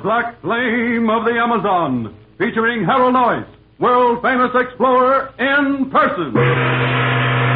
Black Flame of the Amazon, featuring Harold Noyce, world-famous explorer in person.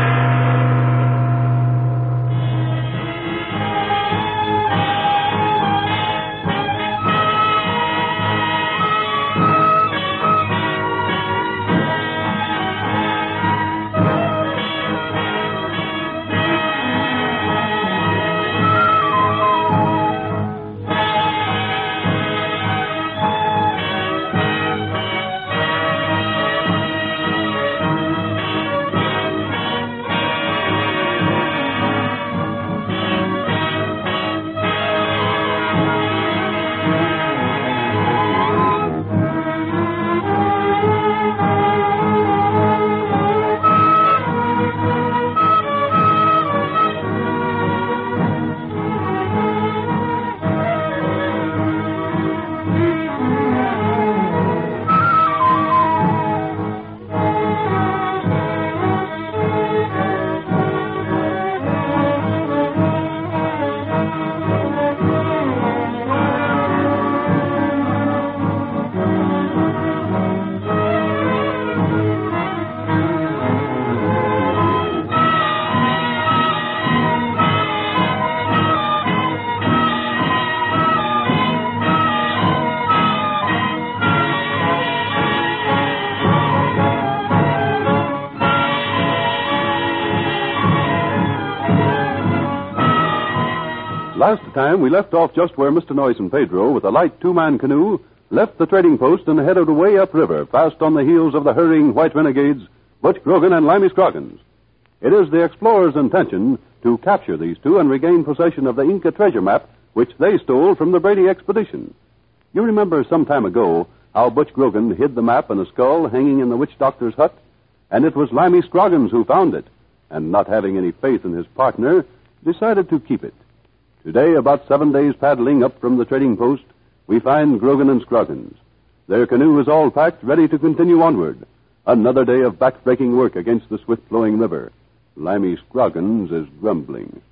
Last time, we left off just where Mr. Noyce and Pedro, with a light two-man canoe, left the trading post and headed away upriver, fast on the heels of the hurrying white renegades, Butch Grogan and Limey Scroggins. It is the explorers' intention to capture these two and regain possession of the Inca treasure map, which they stole from the Brady expedition. You remember some time ago how Butch Grogan hid the map in a skull hanging in the witch doctor's hut? And it was Limey Scroggins who found it, and not having any faith in his partner, decided to keep it. Today, about 7 days paddling up from the trading post, we find Grogan and Scroggins. Their canoe is all packed, ready to continue onward. Another day of back-breaking work against the swift-flowing river. Limey Scroggins is grumbling.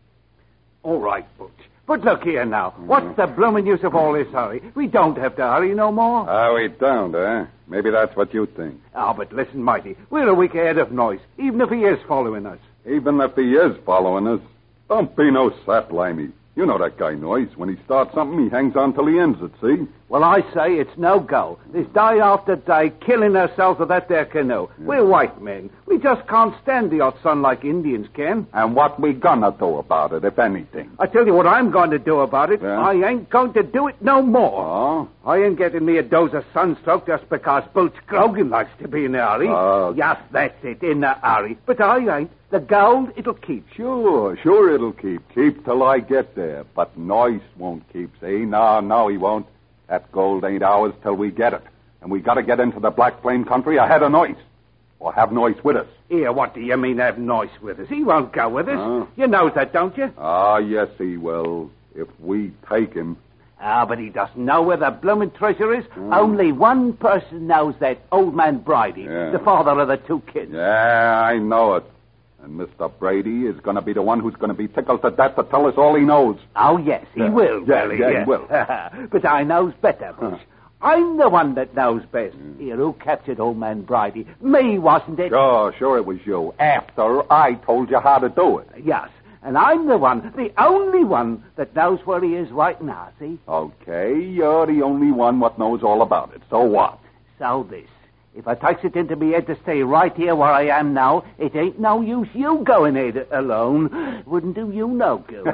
All right, Butch. But look here now. What's the bloomin' use of all this hurry? We don't have to hurry no more. We don't, eh? Maybe that's what you think. But listen, Mighty. We're a week ahead of Noyce, even if he is following us. Even if he is following us. Don't be no sap, Limey. You know that guy Noyce. When he starts something, he hangs on till he ends it, see? Well, I say it's no go. This day after day, killing ourselves with that there canoe. Yeah. We're white men. We just can't stand the hot sun like Indians can. And what we gonna do about it, if anything? I tell you what I'm going to do about it. Yeah? I ain't going to do it no more. Oh? I ain't getting me a dose of sunstroke just because Butch Grogan likes to be in a hurry. Yes, that's it, in a hurry. But I ain't. The gold, it'll keep. Sure it'll keep. Keep till I get there. But Noyce won't keep, see? No, he won't. That gold ain't ours till we get it. And we gotta get into the Black Flame country ahead of Noyce. Or have Noyce with us. Here, what do you mean have Noyce with us? He won't go with us. You know that, don't you? Yes, he will. If we take him. But he doesn't know where the bloomin' treasure is. Only one person knows that, Old Man Brady, the father of the two kids. Yeah, I know it. And Mr. Brady is going to be the one who's going to be tickled to death to tell us all he knows. Oh, yes, he will, really. Yeah, he will. But I knows better, Bush. I'm the one that knows best. Here, who captured Old Man Brady? Me, wasn't it? Sure it was you. After I told you how to do it. Yes, and I'm the one, the only one, that knows where he is right now, see? Okay, you're the only one what knows all about it. So what? So this. If I takes it into me head to stay right here where I am now, it ain't no use you going it alone. Wouldn't do you no good.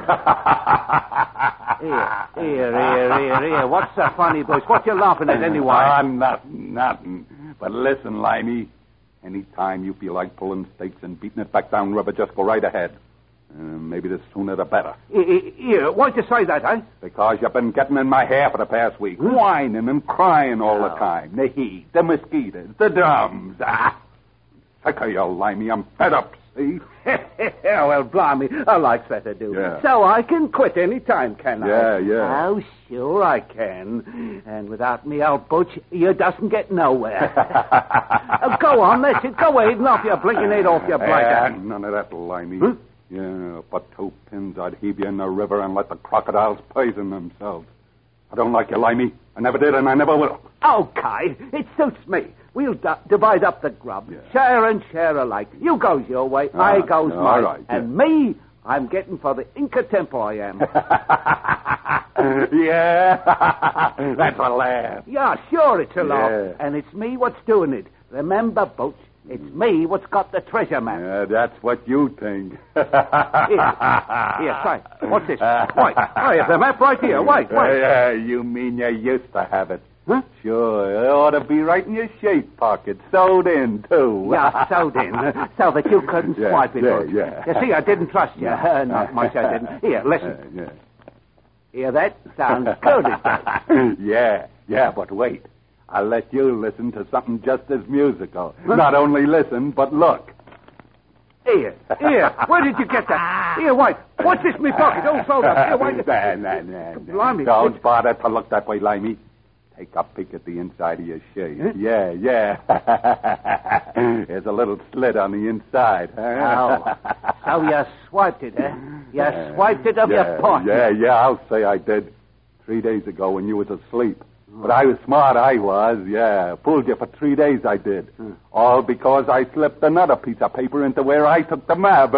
Here. What's so funny, Bush? What you laughing at anyway? Nothing. But listen, Limey. Any time you feel like pulling stakes and beating it back down river, just go right ahead. Maybe the sooner the better. Here, why'd you say that, eh? Because you've been getting in my hair for the past week. Whining and crying all the time. The heat, the mosquitoes, the drums. Sick of you, Limey. I'm fed up, see? Well, blimey, I like that to do. Yeah. So I can quit any time, can I? Yeah. Oh, sure I can. And without me, old Butch, you doesn't get nowhere. Go on, that's it. Go ahead and off your blinking head off your blanket. None of that, Limey. Yeah, but 2 pins I'd heave you in the river and let the crocodiles poison themselves. I don't like you, Limey. I never did and I never will. Okay, it suits me. We'll divide up the grub. Yeah. Share and share alike. You goes your way, I goes all mine. right, And me, I'm getting for the Inca Temple, I am. Yeah, that's a laugh. Yeah, sure it's a laugh. Yeah. And it's me what's doing it. Remember, Butch, it's me what's got the treasure map. Yeah, that's what you think. Here, try. What's this? Wait, I have the map right here. Wait. Yeah, you mean you used to have it. Huh? Sure, it ought to be right in your shirt pocket, sewed in, too. Yeah, sewed in, so that you couldn't Yeah, swipe it. yeah, Butch. yeah. You see, I didn't trust you. Not much I didn't. Here, listen. Yeah. Hear that? Sounds good, it does. Yeah, but wait. I'll let you listen to something just as musical. Not only listen, but look. Here. Where did you get that? Here, wait. What's this in my pocket? Oh, slow down. Here, wait. Nah. Blimey. Don't bother to look that way, Limey. Take a peek at the inside of your shirt. Huh? Yeah. There's a little slit on the inside. Oh, so you swiped it, eh? You swiped it of your pocket. Yeah, I'll say I did. 3 days ago when you was asleep. But I was smart, I was, yeah. Fooled you for 3 days, I did. All because I slipped another piece of paper into where I took the map.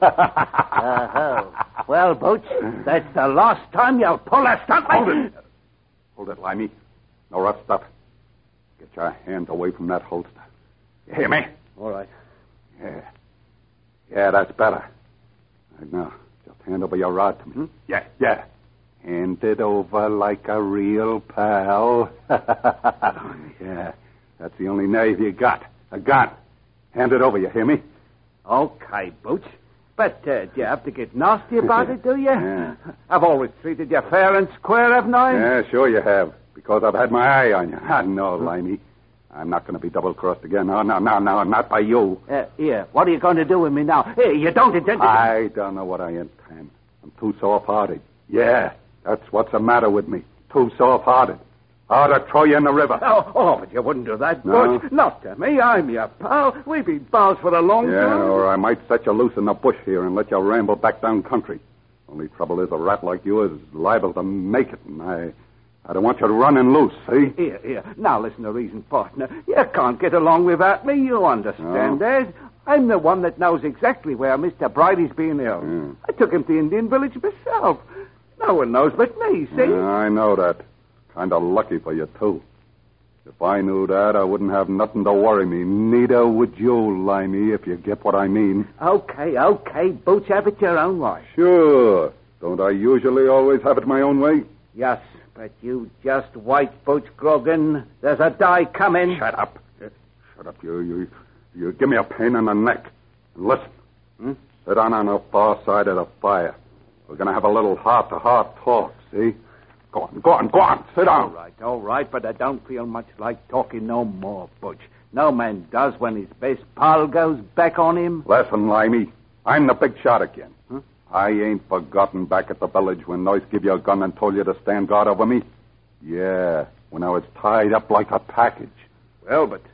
Well, Butch, that's the last time you'll pull a stunt like this. Hold it, Limey. No rough stuff. Get your hands away from that holster. You hear me? All right. Yeah, that's better. Right now, just hand over your rod to me. Yeah. Hand it over like a real pal. Yeah, that's the only nerve you got. A gun. Hand it over, you hear me? Okay, Butch. But do you have to get nasty about it, do you? Yeah. I've always treated you fair and square, haven't I? Yeah, sure you have. Because I've had my eye on you. No, Limey. I'm not going to be double-crossed again. No, not by you. Here, what are you going to do with me now? Hey, you don't intend to... I don't know what I intend. I'm too soft-hearted. Yeah, that's what's the matter with me. Too soft-hearted. I ought to throw you in the river. Oh, but you wouldn't do that, No. Butch. Not to me. I'm your pal. We've been pals for a long Yeah, time. or I might set you loose in the bush here and let you ramble back down country. Only trouble is a rat like you is liable to make it, and I don't want you running loose, see? Here. Now listen to reason, partner. You can't get along without me. You understand that. I'm the one that knows exactly where Mr. Bridie's been ill. Yeah. I took him to Indian village myself. No one knows but me, see? I know that. Kind of lucky for you, too. If I knew that, I wouldn't have nothing to worry me. Neither would you, Limey, if you get what I mean. Okay, Boots, have it your own way. Sure. Don't I usually always have it my own way? Yes, but you just wait, Boots Grogan. There's a die coming. Shut up. You give me a pain in the neck. And listen. Sit down on the far side of the fire. We're going to have a little heart-to-heart talk, see? Go on. Sit down. All right, but I don't feel much like talking no more, Butch. No man does when his best pal goes back on him. Listen, Limey. I'm the big shot again. I ain't forgotten back at the village when Noyce give you a gun and told you to stand guard over me. Yeah, when I was tied up like a package. Well, but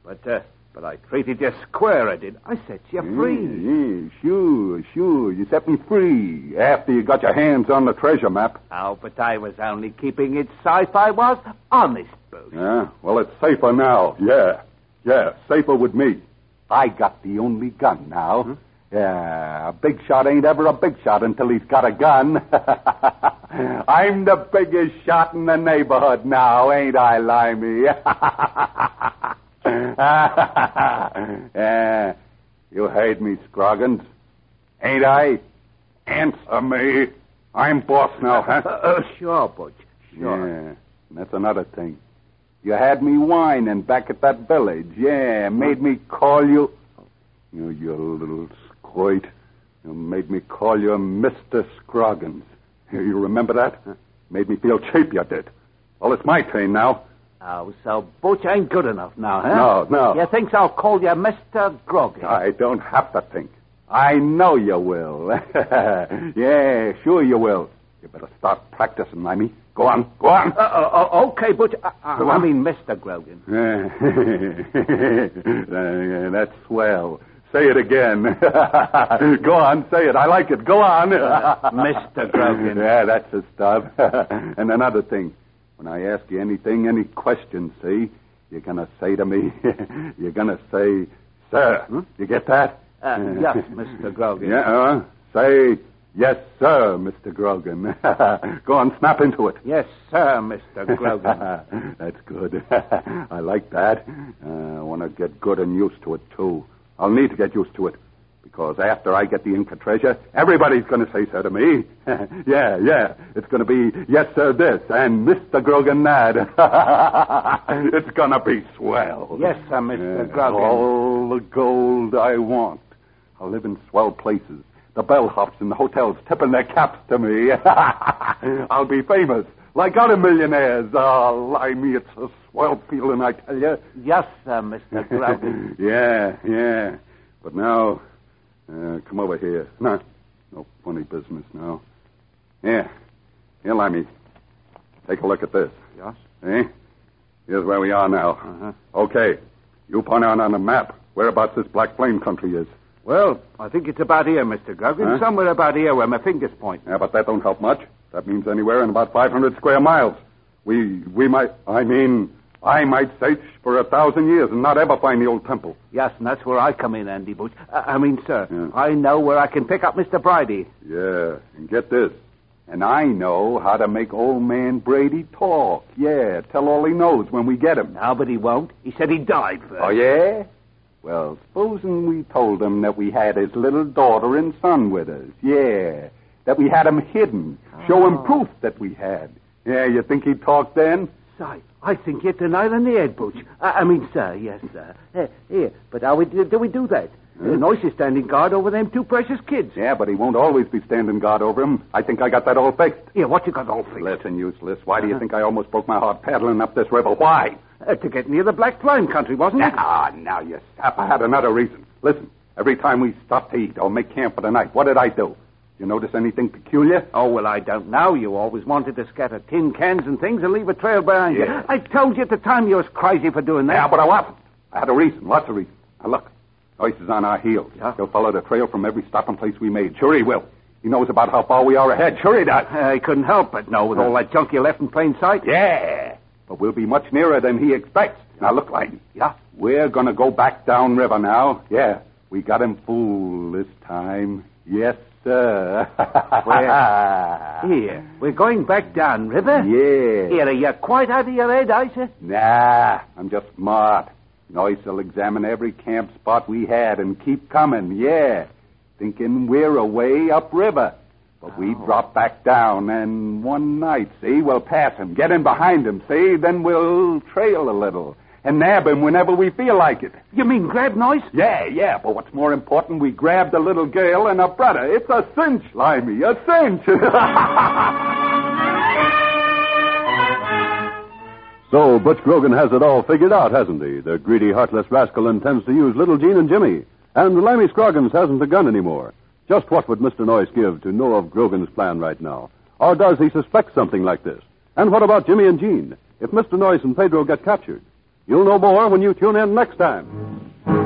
I treated you square, I did. I set you free. Yeah, sure. You set me free after you got your hands on the treasure map. Oh, but I was only keeping it safe. I was honest, Boots. Yeah, well, it's safer now. Yeah, safer with me. I got the only gun now. Yeah, a big shot ain't ever a big shot until he's got a gun. I'm the biggest shot in the neighborhood now, ain't I, Limey? Yeah, you heard me, Scroggins. Ain't I? Answer me. I'm boss now, huh? Sure, Butch. Sure. Yeah, and that's another thing. You had me whining back at that village. Yeah, made me call you... You little squint. You made me call you Mr. Scroggins. You remember that? Made me feel cheap, you did. Well, it's my turn now. Oh, so Butch ain't good enough now, huh? No. You think I'll call you Mr. Grogan? I don't have to think. I know you will. Yeah, sure you will. You better start practicing, Limey. Go on. Okay, Butch. I mean Mr. Grogan. That's swell. Say it again. Go on, say it. I like it. Go on. Mr. Grogan. Yeah, that's the stuff. And another thing. When I ask you anything, any questions, see, you're going to say to me, you're going to say, sir. Hmm? You get that? Yes, Mr. Grogan. Yeah, say, yes, sir, Mr. Grogan. Go on, snap into it. Yes, sir, Mr. Grogan. That's good. I like that. I want to get good and used to it, too. I'll need to get used to it. Because after I get the Inca treasure, everybody's going to say so to me. Yeah. It's going to be, yes, sir, this, and Mr. Grogan that. It's going to be swell. Yes, sir, Mr. Grogan. All the gold I want. I'll live in swell places. The bellhops in the hotels tipping their caps to me. I'll be famous, like other millionaires. Oh, limey, it's a swell feeling, I tell you. Yes, sir, Mr. Grogan. Yeah. But now... come over here. No funny business now. Here, Limey. Take a look at this. Yes? Here's where we are now. Uh-huh. Okay. You point out on the map whereabouts this Black Flame country is. Well, I think it's about here, Mr. Grogan. Huh? Somewhere about here where my fingers point. Yeah, but that don't help much. That means anywhere in about 500 square miles. We might... I might search for 1,000 years and not ever find the old temple. Yes, and that's where I come in, Andy Booch. Sir, yeah. I know where I can pick up Mr. Brady. Yeah, and get this. And I know how to make old man Brady talk. Yeah, tell all he knows when we get him. No, but he won't. He said he died first. Oh, yeah? Well, supposing we told him that we had his little daughter and son with us. Yeah, that we had him hidden. Show him proof that we had. Yeah, you think he'd talk then? I think you're tonight on the head, Booch. Sir, yes, sir. Here, but how do we do that? Noyce is standing guard over them two precious kids. Yeah, but he won't always be standing guard over them. I think I got that all fixed. Yeah, what you got all fixed? Listen, useless. Why do you think I almost broke my heart paddling up this river? Why? To get near the Black Flame country, wasn't it? Now, you sap. I had another reason. Listen, every time we stopped to eat or make camp for the night, what did I do? You notice anything peculiar? Oh, well, I don't know. You always wanted to scatter tin cans and things and leave a trail behind you. I told you at the time you was crazy for doing that. Yeah, but I wasn't. I had a reason, lots of reasons. Now, look, Noyce is on our heels. Yeah? He'll follow the trail from every stopping place we made. Sure he will. He knows about how far we are ahead. Sure he does. He couldn't help but know with all that junk you left in plain sight. Yeah, but we'll be much nearer than he expects. Now, look, Lightning. Yeah? We're going to go back downriver now. Yeah, we got him fooled this time. Yes, sir. Here, we're going back downriver? Yeah. Here, are you quite out of your head, Isa? Nah, I'm just smart. Noyce will examine every camp spot we had and keep coming, yeah. Thinking we're away upriver. But we drop back down, and one night, see, we'll pass him, get in behind him, see, then we'll trail a little and nab him whenever we feel like it. You mean grab Noyce? Yeah, but what's more important, we grab the little girl and her brother. It's a cinch, Limey, a cinch. So Butch Grogan has it all figured out, hasn't he? The greedy, heartless rascal intends to use little Jean and Jimmy. And Limey Scroggins hasn't a gun anymore. Just what would Mr. Noyce give to know of Grogan's plan right now? Or does he suspect something like this? And what about Jimmy and Jean? If Mr. Noyce and Pedro get captured? You'll know more when you tune in next time.